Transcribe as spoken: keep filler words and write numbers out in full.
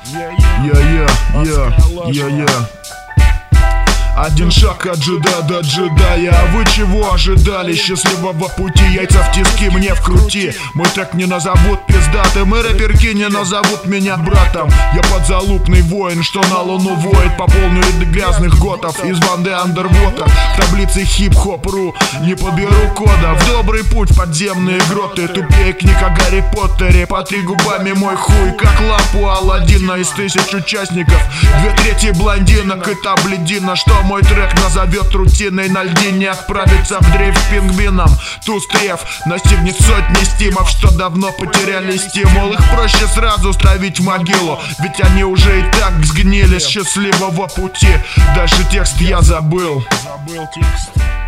Я-я-я-я-я. Один шаг от джеда до джедая. А вы чего ожидали? Счастливого пути, яйца в тиски мне вкрути. Мой трек не назовут пиздатым, и рэперки не назовут меня братом. Я подзалупный воин, что на луну воет по полной ряды грязных готов из банды Андервота. В таблице хип-хоп.ру не подберу кода. В добрый путь подземные гроты. Тупее книг о Гарри Поттере. По три губами мой хуй, как лампу Аладдина. Из тысяч участников две трети блондинок и та бледина, что мой трек назовет рутиной. На льдине отправится в дрейф с пингвином. Туз треф настигнет сотни стимов, что давно потеряли стимул. Их проще сразу ставить в могилу, ведь они уже и так сгнили. Счастливого пути, дальше текст я забыл. Забыл текст.